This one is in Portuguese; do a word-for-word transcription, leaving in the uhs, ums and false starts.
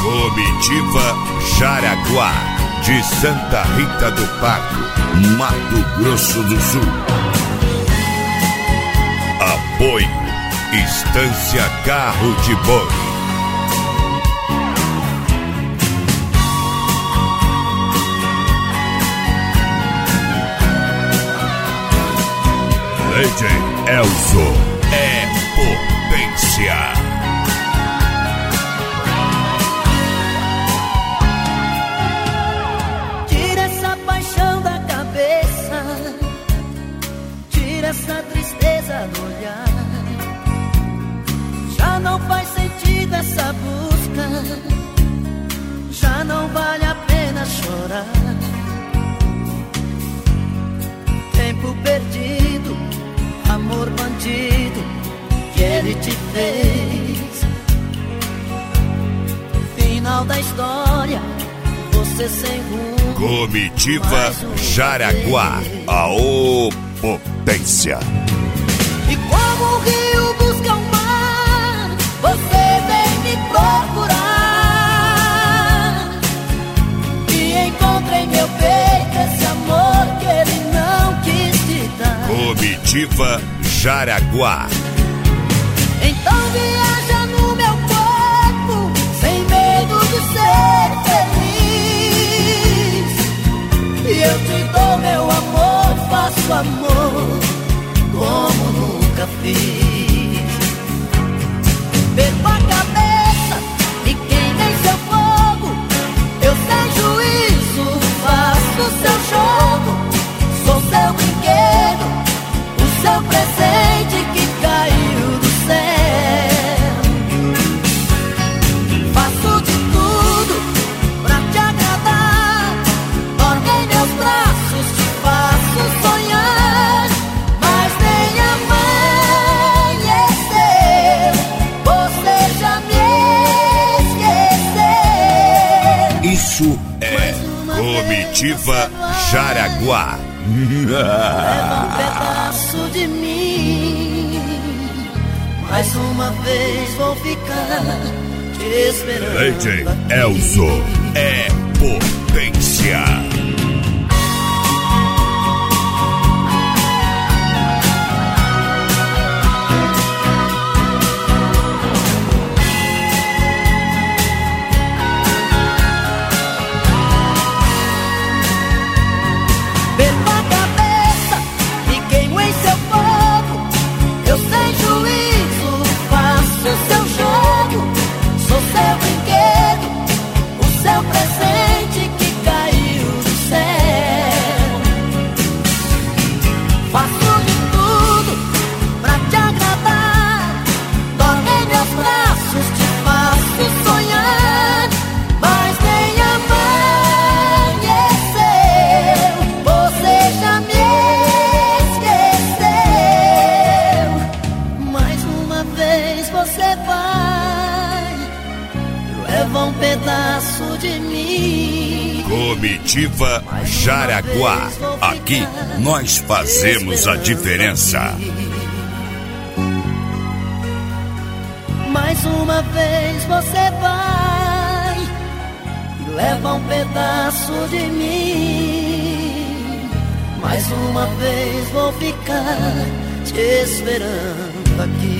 Comitiva Jaraguá, de Santa Rita do Pardo, Mato Grosso do Sul. Apoio Estância Carro de Boi. D J Elzo é potência. Tira essa paixão da cabeça, tira essa tristeza do olhar. Já não faz sentido essa busca, já não vale a pena chorar. Tempo perdido, amor bandido que ele te fez. Final da história, você sem rumo. Comitiva Jaraguá, a potência. E como o rio busca o mar, você vem me procurar. E encontra em meu peito esse amor que ele não quis te dar. Comitiva Jaraguá. Então viaja no meu corpo, sem medo de ser feliz. E eu te dou meu amor, faço amor como nunca fiz. Perco a cabeça e queimei seu fogo. Eu sem juízo faço seu jogo. Sou seu brinquedo, o seu presente que caiu do céu. Faço de tudo pra te agradar. Dorme em meus braços, te faço sonhar. Mas nem amanheceu, você já me esqueceu. Isso é Comitiva Jaraguá. Leva um pedaço de mim. Mais uma vez vou ficar te esperando. D J Elzo é potência. Perco a cabeça e queimo em seu fogo. Eu sem juízo faço seu jogo. Sou seu brinquedo, o seu presente que caiu do céu. Faço de tudo pra te agradar. Dorme em meus braços, te faço sonhar. Mas nem amanheceu, você já me esqueceu. Mais uma vez você vai, leva um pedaço de mim. Comitiva Jaraguá. Aqui nós fazemos a diferença. Mais uma vez você vai, leva um pedaço de mim. Mais uma vez vou ficar te esperando aqui.